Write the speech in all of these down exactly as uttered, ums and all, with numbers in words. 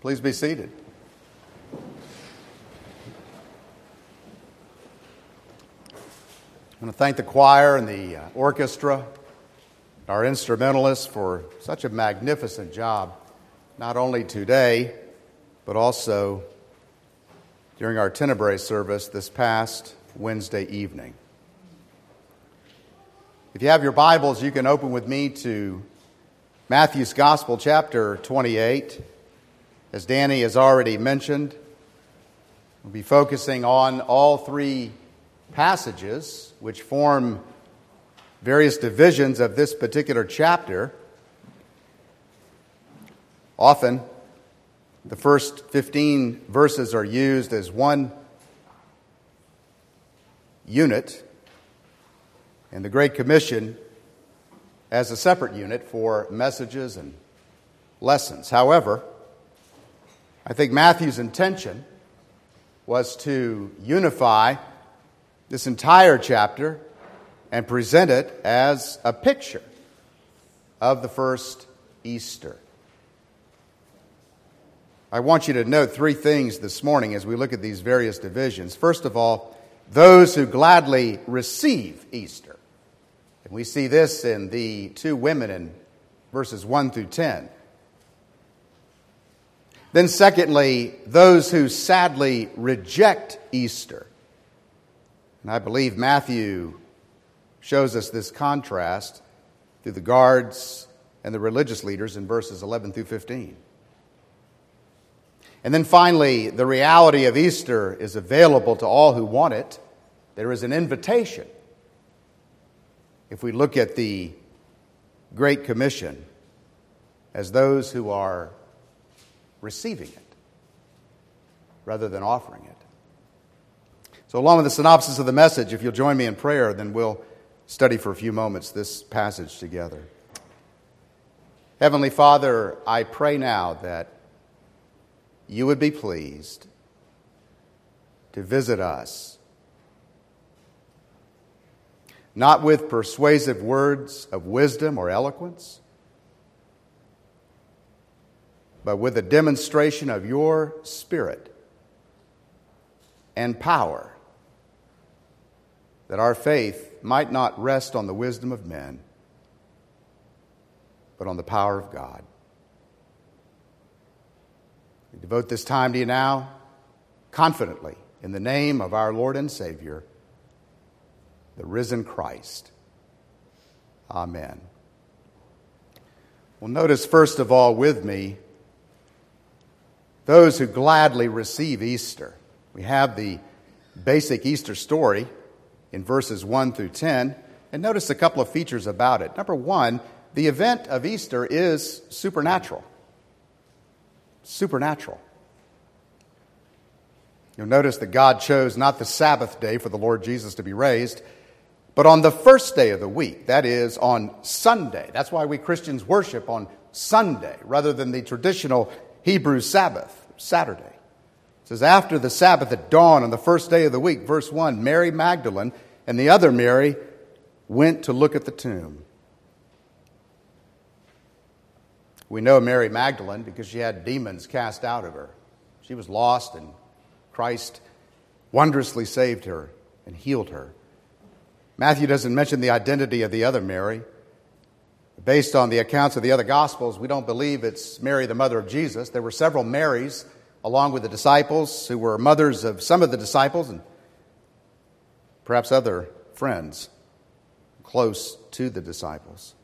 Please be seated. I want to thank the choir and the uh, orchestra, our instrumentalists, for such a magnificent job, not only today, but also during our Tenebrae service this past Wednesday evening. If you have your Bibles, you can open with me to Matthew's Gospel, chapter twenty-eight. As Danny has already mentioned, we'll be focusing on all three passages which form various divisions of this particular chapter. Often, the first fifteen verses are used as one unit, and the Great Commission as a separate unit for messages and lessons. However, I think Matthew's intention was to unify this entire chapter and present it as a picture of the first Easter. I want you to note three things this morning as we look at these various divisions. First of all, those who gladly receive Easter. And we see this in the two women in verses one through ten. Then secondly, those who sadly reject Easter. And I believe Matthew shows us this contrast through the guards and the religious leaders in verses eleven through fifteen. And then finally, the reality of Easter is available to all who want it. There is an invitation. If we look at the Great Commission as those who are receiving it rather than offering it. So along with the synopsis of the message, if you'll join me in prayer, then we'll study for a few moments this passage together. Heavenly Father, I pray now that you would be pleased to visit us, not with persuasive words of wisdom or eloquence, but with a demonstration of your Spirit and power, that our faith might not rest on the wisdom of men, but on the power of God. We devote this time to you now, confidently, in the name of our Lord and Savior, the risen Christ. Amen. Well, notice first of all with me, those who gladly receive Easter. We have the basic Easter story in verses one through ten, and notice a couple of features about it. Number one, the event of Easter is supernatural. Supernatural. You'll notice that God chose not the Sabbath day for the Lord Jesus to be raised, but on the first day of the week, that is, on Sunday. That's why we Christians worship on Sunday rather than the traditional Hebrew Sabbath, Saturday. It says, after the Sabbath at dawn on the first day of the week, verse one, Mary Magdalene and the other Mary went to look at the tomb. We know Mary Magdalene because she had demons cast out of her. She was lost, and Christ wondrously saved her and healed her. Matthew doesn't mention the identity of the other Mary. Based on the accounts of the other Gospels, we don't believe it's Mary, the mother of Jesus. There were several Marys, along with the disciples, who were mothers of some of the disciples and perhaps other friends close to the disciples.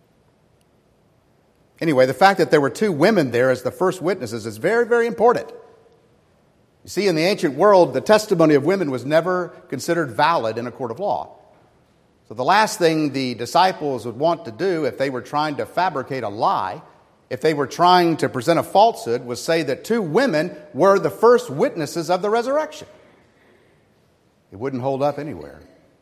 Anyway, the fact that there were two women there as the first witnesses is very, very important. You see, in the ancient world, the testimony of women was never considered valid in a court of law. So the last thing the disciples would want to do if they were trying to fabricate a lie, if they were trying to present a falsehood, was say that two women were the first witnesses of the resurrection. It wouldn't hold up anywhere.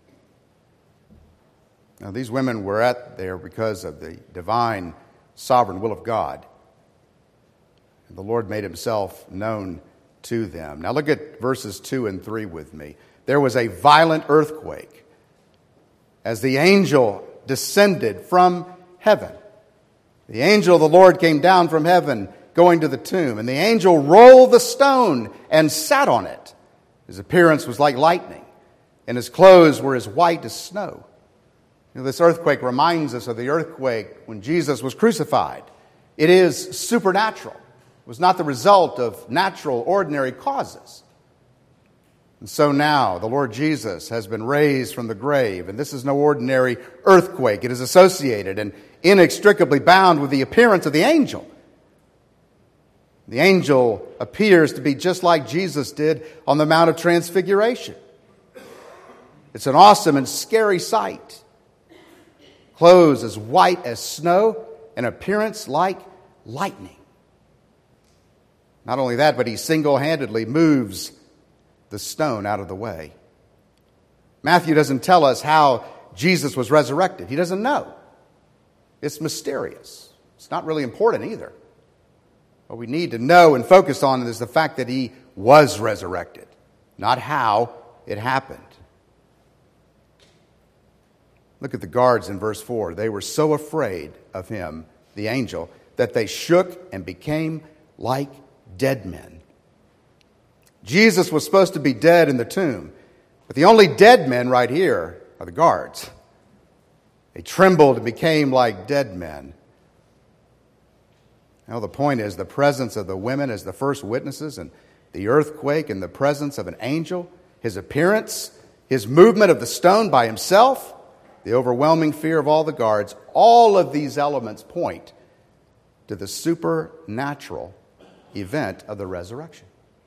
Now, these women were at there because of the divine sovereign will of God. And the Lord made himself known to them. Now look at verses two and three with me. There was a violent earthquake as the angel descended from heaven. The angel of the Lord came down from heaven going to the tomb, and the angel rolled the stone and sat on it. His appearance was like lightning, and his clothes were as white as snow. You know, this earthquake reminds us of the earthquake when Jesus was crucified. It is supernatural. It was not the result of natural, ordinary causes. And so now the Lord Jesus has been raised from the grave, and this is no ordinary earthquake. It is associated and inextricably bound with the appearance of the angel. The angel appears to be just like Jesus did on the Mount of Transfiguration. It's an awesome and scary sight. Clothes as white as snow, an appearance like lightning. Not only that, but he single-handedly moves the stone out of the way. Matthew doesn't tell us how Jesus was resurrected. He doesn't know. It's mysterious. It's not really important either. What we need to know and focus on is the fact that he was resurrected, not how it happened. Look at the guards in verse four. They were so afraid of him, the angel, that they shook and became like dead men. Jesus was supposed to be dead in the tomb, but the only dead men right here are the guards. They trembled and became like dead men. Now, the point is the presence of the women as the first witnesses, and the earthquake, and the presence of an angel, his appearance, his movement of the stone by himself, the overwhelming fear of all the guards, all of these elements point to the supernatural event of the resurrection.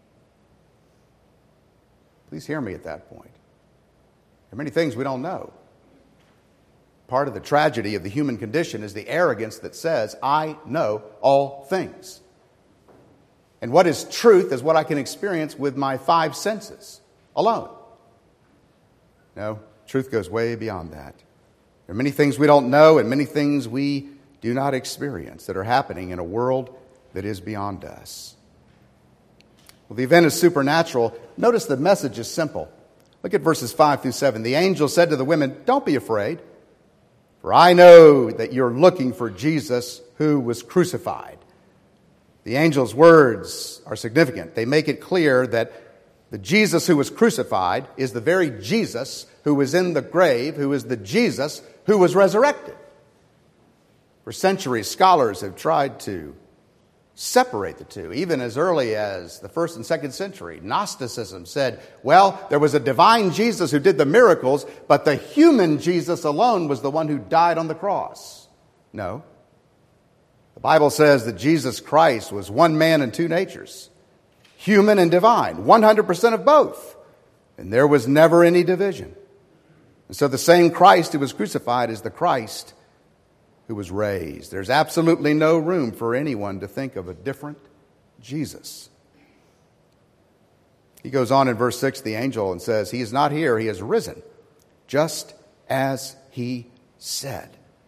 Please hear me at that point. There are many things we don't know. Part of the tragedy of the human condition is the arrogance that says, I know all things. And what is truth is what I can experience with my five senses alone. No, truth goes way beyond that. There are many things we don't know and many things we do not experience that are happening in a world that is beyond us. Well, the event is supernatural. Notice the message is simple. Look at verses five through seven. The angel said to the women, don't be afraid, for I know that you're looking for Jesus who was crucified. The angel's words are significant. They make it clear that the Jesus who was crucified is the very Jesus who was in the grave, who is the Jesus who was resurrected. For centuries, scholars have tried to separate the two, even as early as the first and second century. Gnosticism said, well, there was a divine Jesus who did the miracles, but the human Jesus alone was the one who died on the cross. No. The Bible says that Jesus Christ was one man and two natures, human and divine, one hundred percent of both. And there was never any division. And so the same Christ who was crucified is the Christ who was raised. There's absolutely no room for anyone to think of a different Jesus. He goes on in verse six, the angel, and says, he is not here, he has risen, just as he said.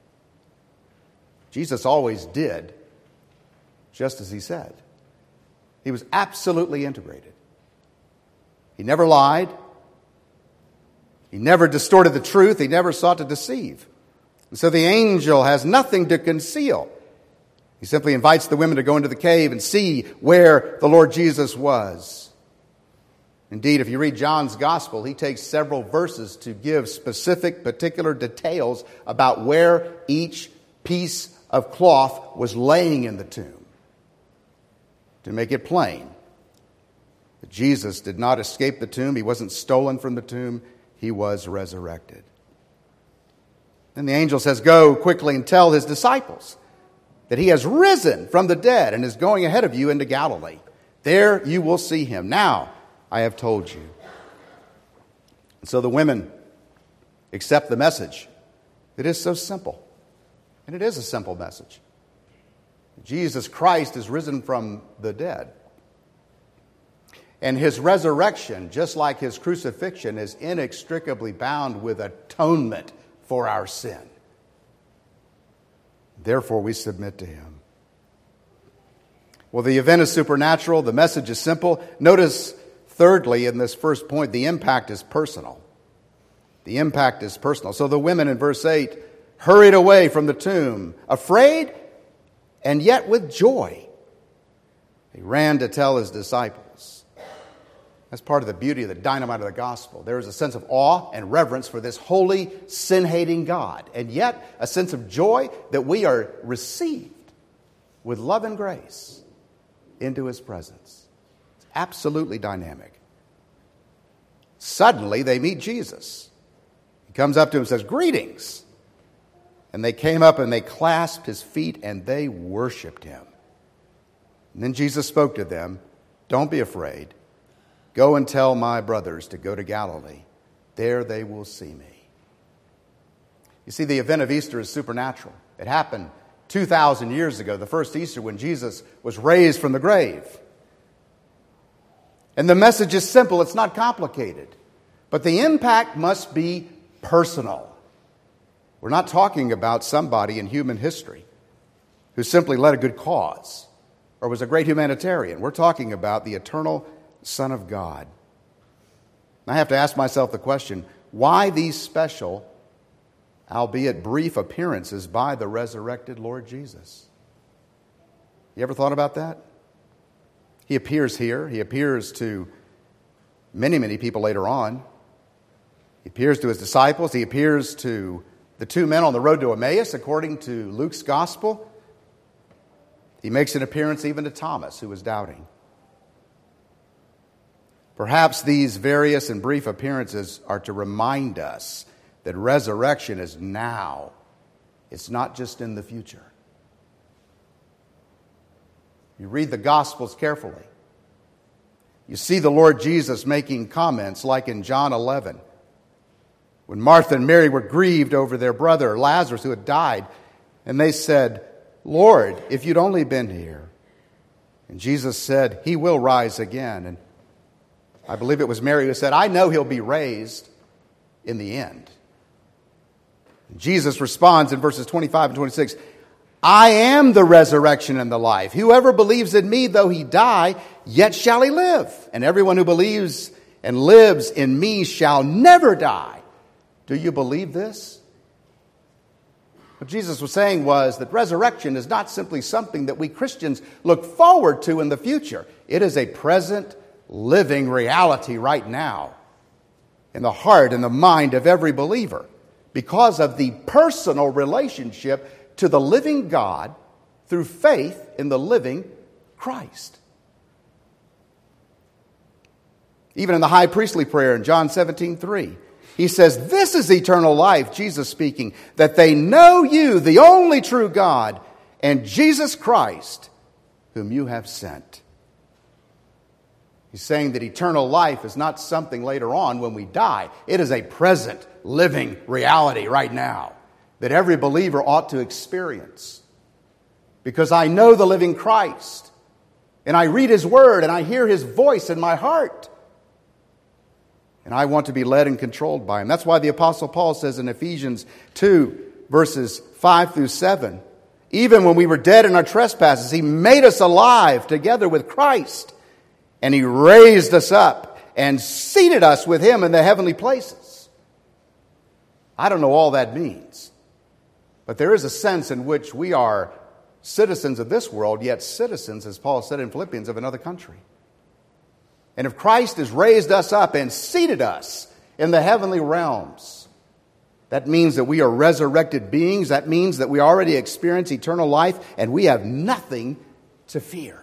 Jesus always did just as he said. He was absolutely integrated. He never lied. He never distorted the truth. He never sought to deceive. And so the angel has nothing to conceal. He simply invites the women to go into the cave and see where the Lord Jesus was. Indeed, if you read John's gospel, he takes several verses to give specific, particular details about where each piece of cloth was laying in the tomb, to make it plain that Jesus did not escape the tomb. He wasn't stolen from the tomb. He was resurrected. Then the angel says, go quickly and tell his disciples that he has risen from the dead and is going ahead of you into Galilee. There you will see him. Now I have told you. And so the women accept the message. It is so simple. And it is a simple message. Jesus Christ is risen from the dead. And his resurrection, just like his crucifixion, is inextricably bound with atonement for our sin. Therefore, we submit to him. Well, the event is supernatural. The message is simple. Notice, thirdly, in this first point, the impact is personal. The impact is personal. So the women in verse eight hurried away from the tomb, afraid and yet with joy. He ran to tell his disciples. That's part of the beauty of the dynamite of the gospel. There is a sense of awe and reverence for this holy, sin-hating God, and yet a sense of joy that we are received with love and grace into his presence. It's absolutely dynamic. Suddenly, they meet Jesus. He comes up to him and says, "Greetings." And they came up and they clasped his feet and they worshiped him. And then Jesus spoke to them, "Don't be afraid. Go and tell my brothers to go to Galilee. There they will see me." You see, the event of Easter is supernatural. It happened two thousand years ago, the first Easter, when Jesus was raised from the grave. And the message is simple, it's not complicated. But the impact must be personal. We're not talking about somebody in human history who simply led a good cause or was a great humanitarian. We're talking about the eternal Son of God. I have to ask myself the question, why these special, albeit brief, appearances by the resurrected Lord Jesus? You ever thought about that? He appears here. He appears to many, many people later on. He appears to his disciples. He appears to the two men on the road to Emmaus, according to Luke's gospel. He makes an appearance even to Thomas, who was doubting. Perhaps these various and brief appearances are to remind us that resurrection is now. It's not just in the future. You read the Gospels carefully. You see the Lord Jesus making comments like in John eleven, when Martha and Mary were grieved over their brother Lazarus who had died, and they said, "Lord, if you'd only been here." And Jesus said, "He will rise again." And I believe it was Mary who said, "I know he'll be raised in the end." And Jesus responds in verses twenty-five and twenty-six, "I am the resurrection and the life. Whoever believes in me, though he die, yet shall he live. And everyone who believes and lives in me shall never die. Do you believe this?" What Jesus was saying was that resurrection is not simply something that we Christians look forward to in the future. It is a present, living reality right now in the heart and the mind of every believer because of the personal relationship to the living God through faith in the living Christ. Even in the high priestly prayer in John seventeen three, he says, "This is eternal life," Jesus speaking, "that they know you, the only true God, and Jesus Christ, whom you have sent." He's saying that eternal life is not something later on when we die. It is a present, living reality right now that every believer ought to experience. Because I know the living Christ, and I read his word, and I hear his voice in my heart. And I want to be led and controlled by him. That's why the Apostle Paul says in Ephesians two, verses five through seven, "Even when we were dead in our trespasses, he made us alive together with Christ. And he raised us up and seated us with him in the heavenly places." I don't know all that means. But there is a sense in which we are citizens of this world, yet citizens, as Paul said in Philippians, of another country. And if Christ has raised us up and seated us in the heavenly realms, that means that we are resurrected beings. That means that we already experience eternal life and we have nothing to fear.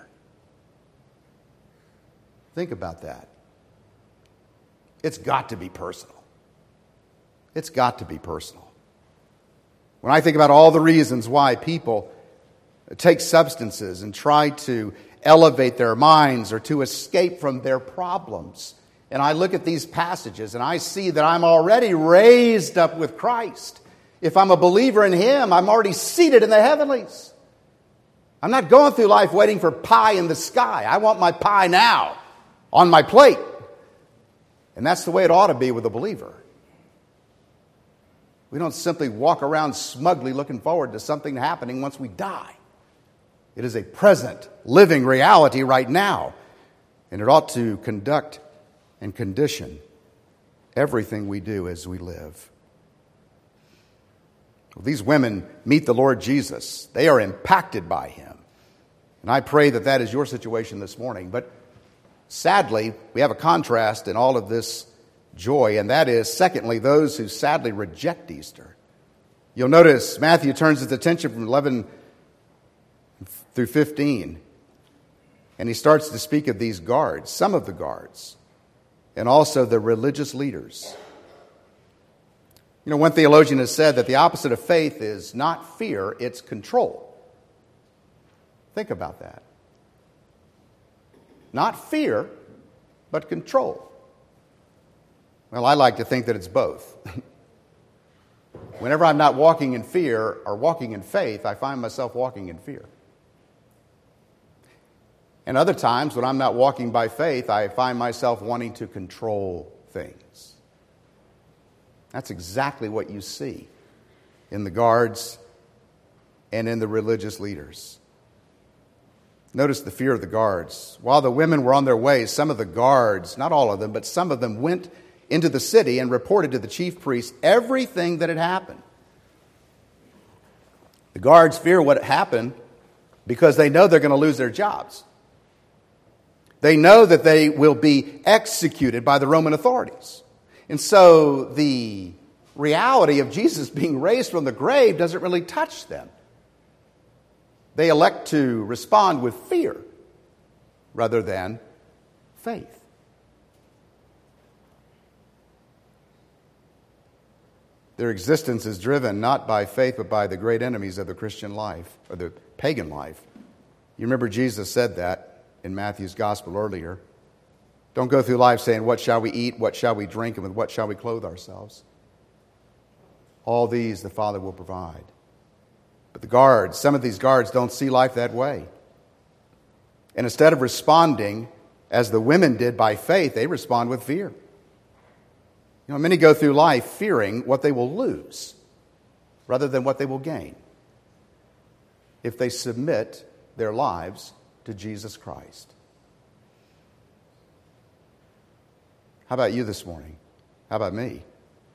Think about that. It's got to be personal. It's got to be personal. When I think about all the reasons why people take substances and try to elevate their minds or to escape from their problems, and I look at these passages and I see that I'm already raised up with Christ. If I'm a believer in him, I'm already seated in the heavenlies. I'm not going through life waiting for pie in the sky. I want my pie now on my plate. And that's the way it ought to be with a believer. We don't simply walk around smugly looking forward to something happening once we die. It is a present, living reality right now. And it ought to conduct and condition everything we do as we live. Well, these women meet the Lord Jesus. They are impacted by him. And I pray that that is your situation this morning. But sadly, we have a contrast in all of this joy, and that is, secondly, those who sadly reject Easter. You'll notice Matthew turns his attention from eleven through fifteen, and he starts to speak of these guards, some of the guards, and also the religious leaders. You know, one theologian has said that the opposite of faith is not fear, it's control. Think about that. Not fear, but control. Well, I like to think that it's both. Whenever I'm not walking in fear or walking in faith, I find myself walking in fear. And other times, when I'm not walking by faith, I find myself wanting to control things. That's exactly what you see in the guards and in the religious leaders. Notice the fear of the guards. While the women were on their way, some of the guards, not all of them, but some of them went into the city and reported to the chief priests everything that had happened. The guards fear what happened because they know they're going to lose their jobs. They know that they will be executed by the Roman authorities. And so the reality of Jesus being raised from the grave doesn't really touch them. They elect to respond with fear rather than faith. Their existence is driven not by faith, but by the great enemies of the Christian life, or the pagan life. You remember Jesus said that in Matthew's gospel earlier. Don't go through life saying, what shall we eat, what shall we drink, and with what shall we clothe ourselves? All these the Father will provide. But the guards, some of these guards don't see life that way. And instead of responding as the women did by faith, they respond with fear. You know, many go through life fearing what they will lose rather than what they will gain if they submit their lives to Jesus Christ. How about you this morning? How about me?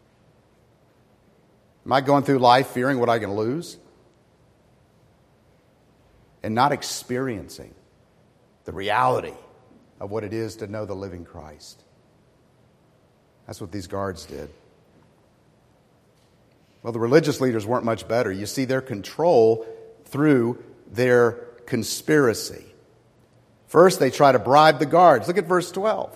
Am I going through life fearing what I can lose and not experiencing the reality of what it is to know the living Christ? That's what these guards did. Well, the religious leaders weren't much better. You see their control through their conspiracy. First, they try to bribe the guards. Look at verse twelve.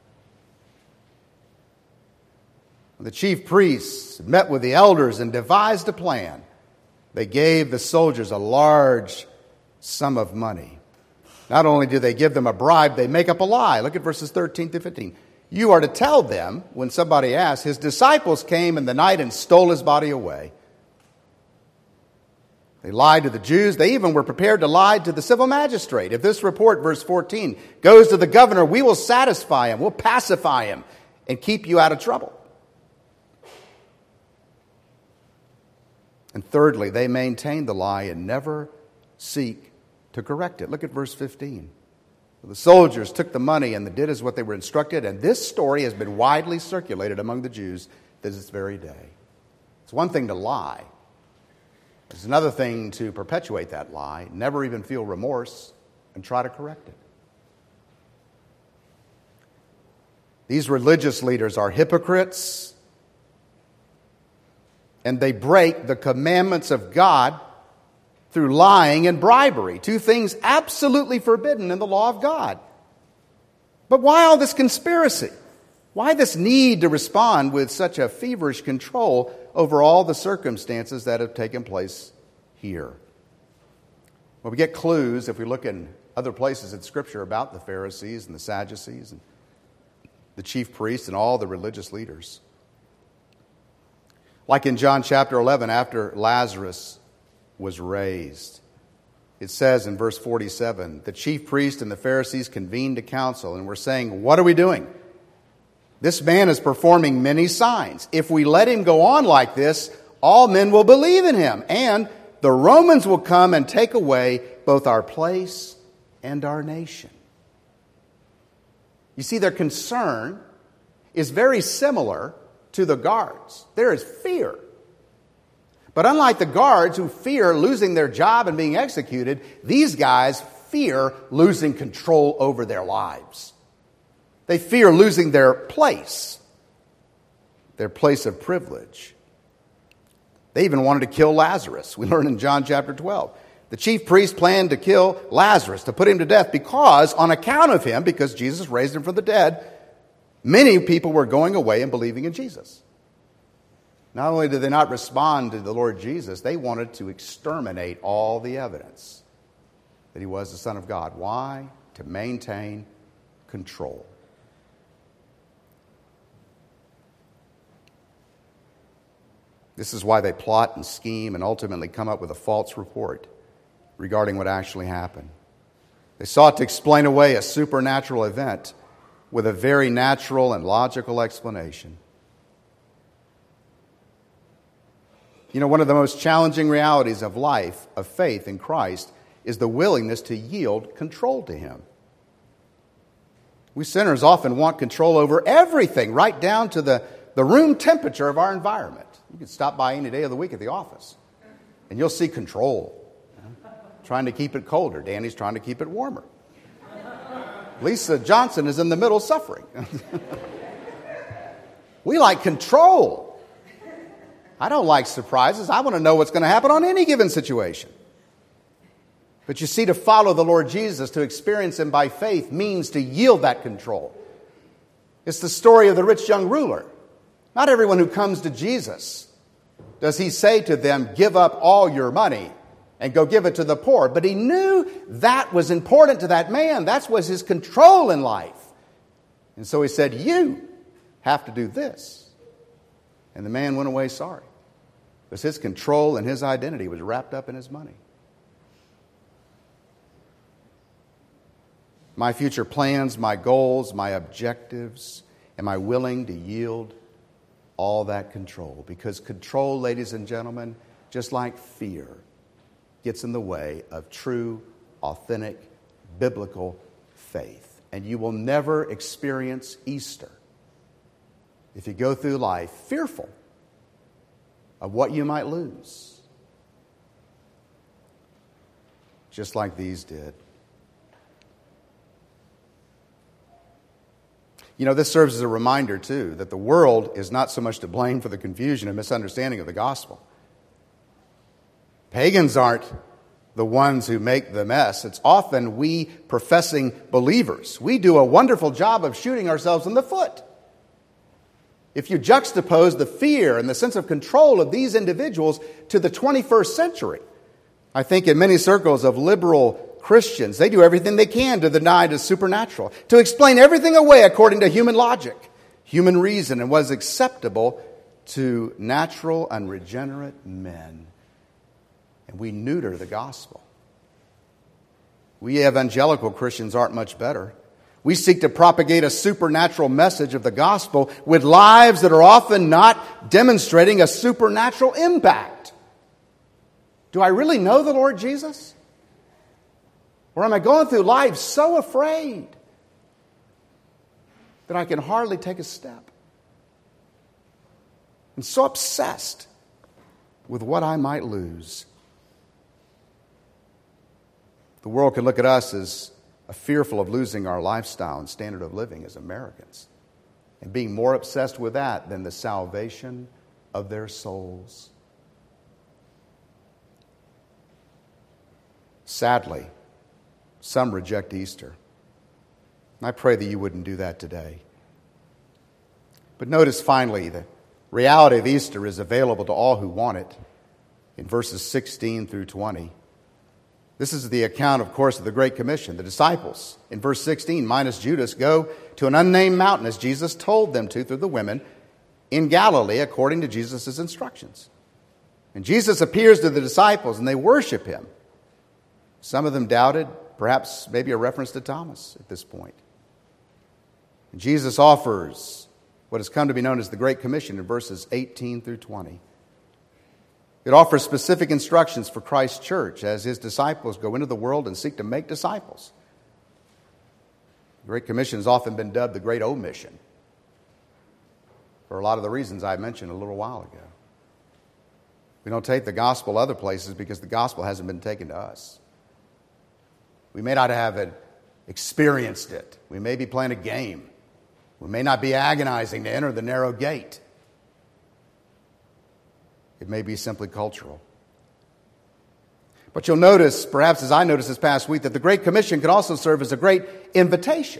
The chief priests met with the elders and devised a plan. They gave the soldiers a large sum of money. Not only do they give them a bribe, they make up a lie. Look at verses thirteen to fifteen. You are to tell them, when somebody asks, his disciples came in the night and stole his body away. They lied to the Jews. They even were prepared to lie to the civil magistrate. If this report, verse fourteen, goes to the governor, we will satisfy him, we'll pacify him, and keep you out of trouble. And thirdly, they maintain the lie and never seek to correct it. Look at verse fifteen. The soldiers took the money and did as what they were instructed, and this story has been widely circulated among the Jews to this very day. It's one thing to lie. It's another thing to perpetuate that lie, never even feel remorse, and try to correct it. These religious leaders are hypocrites, and they break the commandments of God through lying and bribery, two things absolutely forbidden in the law of God. But why all this conspiracy? Why this need to respond with such a feverish control over all the circumstances that have taken place here? Well, we get clues if we look in other places in Scripture about the Pharisees and the Sadducees and the chief priests and all the religious leaders. Like in John chapter eleven, after Lazarus was raised, it says in verse forty-seven, the chief priest and the Pharisees convened a council and were saying, what are we doing? This man is performing many signs. If we let him go on like this, all men will believe in him, and the Romans will come and take away both our place and our nation. You see, their concern is very similar to the guards. There is fear. But unlike the guards who fear losing their job and being executed, these guys fear losing control over their lives. They fear losing their place, their place of privilege. They even wanted to kill Lazarus. We learn in John chapter twelve. The chief priest planned to kill Lazarus, to put him to death, because on account of him, because Jesus raised him from the dead, many people were going away and believing in Jesus. Not only did they not respond to the Lord Jesus, they wanted to exterminate all the evidence that he was the Son of God. Why? To maintain control. This is why they plot and scheme and ultimately come up with a false report regarding what actually happened. They sought to explain away a supernatural event with a very natural and logical explanation. You know, one of the most challenging realities of life, of faith in Christ, is the willingness to yield control to Him. We sinners often want control over everything, right down to the, the room temperature of our environment. You can stop by any day of the week at the office, and you'll see control. Trying to keep it colder. Danny's trying to keep it warmer. Lisa Johnson is in the middle suffering. We like control. I don't like surprises. I want to know what's going to happen on any given situation. But you see, to follow the Lord Jesus, to experience Him by faith, means to yield that control. It's the story of the rich young ruler. Not everyone who comes to Jesus does He say to them, give up all your money and go give it to the poor. But He knew that was important to that man. That was his control in life. And so He said, you have to do this. And the man went away sorry, because his control and his identity was wrapped up in his money. My future plans, my goals, my objectives, am I willing to yield all that control? Because control, ladies and gentlemen, just like fear, gets in the way of true, authentic, biblical faith. And you will never experience Easter if you go through life fearful of what you might lose, just like these did. You know, this serves as a reminder, too, that the world is not so much to blame for the confusion and misunderstanding of the gospel. Pagans aren't the ones who make the mess. It's often we professing believers. We do a wonderful job of shooting ourselves in the foot. If you juxtapose the fear and the sense of control of these individuals to the twenty-first century, I think in many circles of liberal Christians, they do everything they can to deny the supernatural, to explain everything away according to human logic, human reason, and what is acceptable to natural and regenerate men. And we neuter the gospel. We evangelical Christians aren't much better. We seek to propagate a supernatural message of the gospel with lives that are often not demonstrating a supernatural impact. Do I really know the Lord Jesus? Or am I going through life so afraid that I can hardly take a step? And so obsessed with what I might lose. The world can look at us as fearful of losing our lifestyle and standard of living as Americans, and being more obsessed with that than the salvation of their souls. Sadly, some reject Easter. And I pray that you wouldn't do that today. But notice finally, the reality of Easter is available to all who want it in verses sixteen through twenty. This is the account, of course, of the Great Commission. The disciples, in verse sixteen, minus Judas, go to an unnamed mountain as Jesus told them to through the women in Galilee according to Jesus' instructions. And Jesus appears to the disciples and they worship Him. Some of them doubted, perhaps maybe a reference to Thomas at this point. And Jesus offers what has come to be known as the Great Commission in verses eighteen through twenty. It offers specific instructions for Christ's church as His disciples go into the world and seek to make disciples. The Great Commission has often been dubbed the Great Omission for a lot of the reasons I mentioned a little while ago. We don't take the gospel other places because the gospel hasn't been taken to us. We may not have it, experienced it. We may be playing a game. We may not be agonizing to enter the narrow gate. It may be simply cultural. But you'll notice, perhaps as I noticed this past week, that the Great Commission can also serve as a great invitation.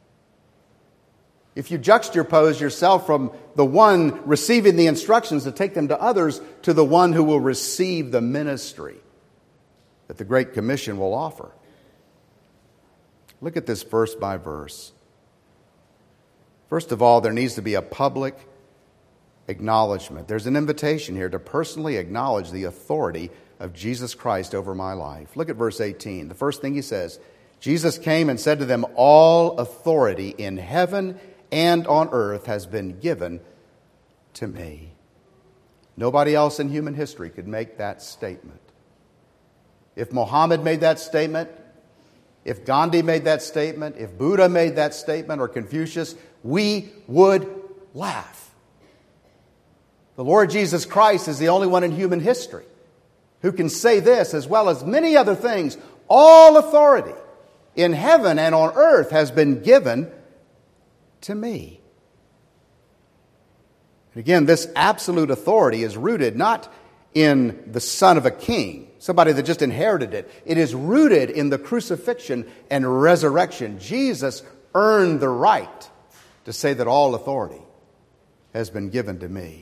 If you juxtapose yourself from the one receiving the instructions to take them to others to the one who will receive the ministry that the Great Commission will offer. Look at this verse by verse. First of all, there needs to be a public acknowledgement. There's an invitation here to personally acknowledge the authority of Jesus Christ over my life. Look at verse eighteen. The first thing he says, Jesus came and said to them, all authority in heaven and on earth has been given to me. Nobody else in human history could make that statement. If Muhammad made that statement, if Gandhi made that statement, if Buddha made that statement, or Confucius, we would laugh. The Lord Jesus Christ is the only one in human history who can say this, as well as many other things. All authority in heaven and on earth has been given to me. And again, this absolute authority is rooted not in the son of a king, somebody that just inherited it. It is rooted in the crucifixion and resurrection. Jesus earned the right to say that all authority has been given to me.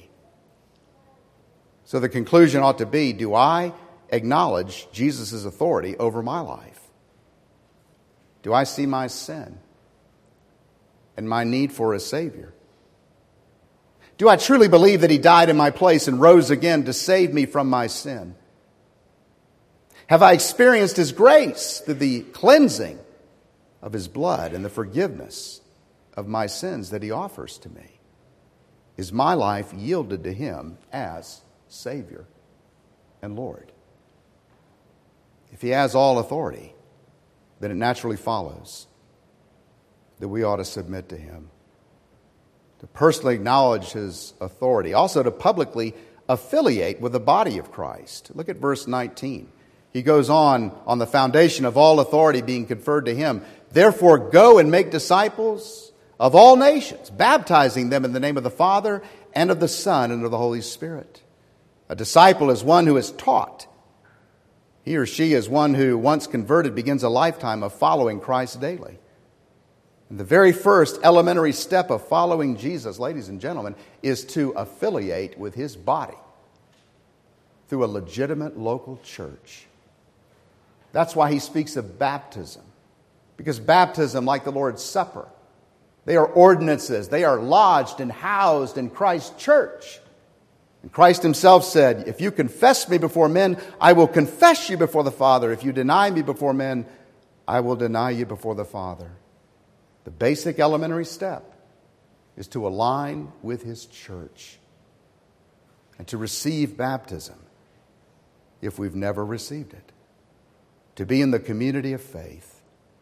So the conclusion ought to be, do I acknowledge Jesus' authority over my life? Do I see my sin and my need for a Savior? Do I truly believe that He died in my place and rose again to save me from my sin? Have I experienced His grace through the cleansing of His blood and the forgiveness of my sins that He offers to me? Is my life yielded to Him as Savior and Lord? If He has all authority, then it naturally follows that we ought to submit to Him, to personally acknowledge His authority, also to publicly affiliate with the body of Christ. Look at verse nineteen. He goes on, on the foundation of all authority being conferred to Him. Therefore, go and make disciples of all nations, baptizing them in the name of the Father and of the Son and of the Holy Spirit. A disciple is one who is taught. He or she is one who, once converted, begins a lifetime of following Christ daily. And the very first elementary step of following Jesus, ladies and gentlemen, is to affiliate with His body through a legitimate local church. That's why He speaks of baptism. Because baptism, like the Lord's Supper, they are ordinances. They are lodged and housed in Christ's church. And Christ Himself said, if you confess me before men, I will confess you before the Father. If you deny me before men, I will deny you before the Father. The basic elementary step is to align with His church and to receive baptism if we've never received it. To be in the community of faith.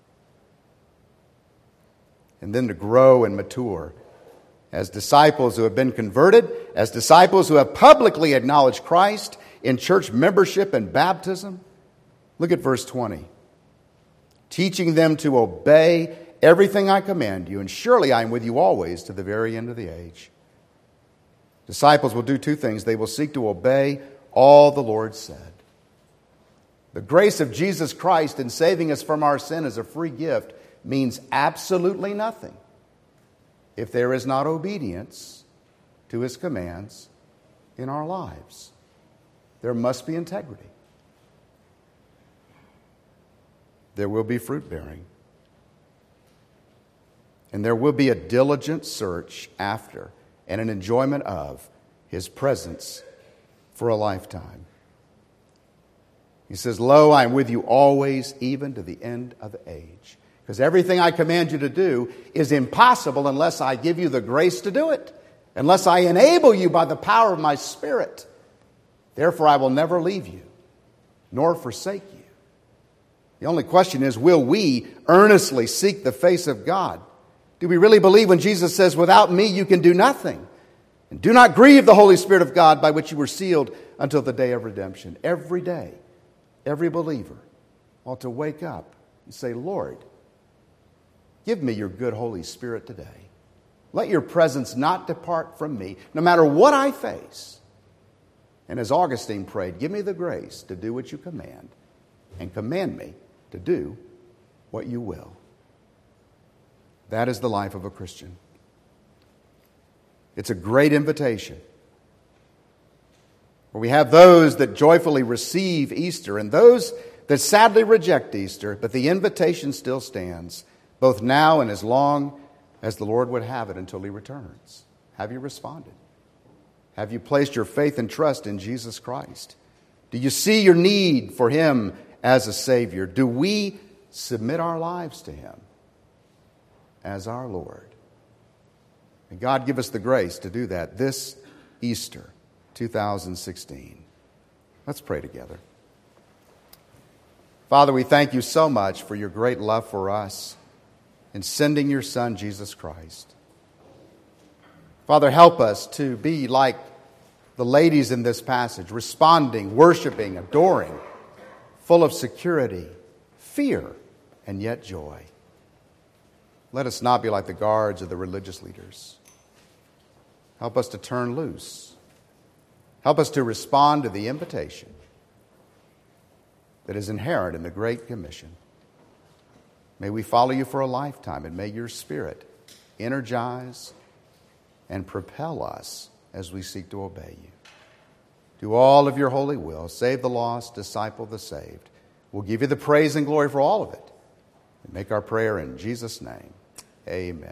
And then to grow and mature as disciples who have been converted, as disciples who have publicly acknowledged Christ in church membership and baptism. Look at verse twenty. Teaching them to obey everything I command you, and surely I am with you always to the very end of the age. Disciples will do two things. They will seek to obey all the Lord said. The grace of Jesus Christ in saving us from our sin as a free gift means absolutely nothing if there is not obedience to His commands in our lives. There must be integrity. There will be fruit bearing. And there will be a diligent search after and an enjoyment of His presence for a lifetime. He says, lo, I am with you always, even to the end of the age. Because everything I command you to do is impossible unless I give you the grace to do it, unless I enable you by the power of my Spirit. Therefore, I will never leave you, nor forsake you. The only question is, will we earnestly seek the face of God? Do we really believe when Jesus says, without me you can do nothing? And do not grieve the Holy Spirit of God by which you were sealed until the day of redemption. Every day, every believer ought to wake up You say, Lord, give me your good Holy Spirit today. Let your presence not depart from me, no matter what I face. And as Augustine prayed, give me the grace to do what you command, and command me to do what you will. That is the life of a Christian. It's a great invitation, where we have those that joyfully receive Easter and those that sadly reject Easter, but the invitation still stands, both now and as long as the Lord would have it until He returns. Have you responded? Have you placed your faith and trust in Jesus Christ? Do you see your need for Him as a Savior? Do we submit our lives to Him as our Lord? May God give us the grace to do that this Easter two thousand sixteen. Let's pray together. Father, we thank you so much for your great love for us in sending your Son, Jesus Christ. Father, help us to be like the ladies in this passage, responding, worshiping, adoring, full of security, fear, and yet joy. Let us not be like the guards of the religious leaders. Help us to turn loose. Help us to respond to the invitation that is inherent in the Great Commission. May we follow you for a lifetime, and may your Spirit energize and propel us as we seek to obey you. Do all of your holy will. Save the lost, disciple the saved. We'll give you the praise and glory for all of it. And make our prayer in Jesus' name. Amen.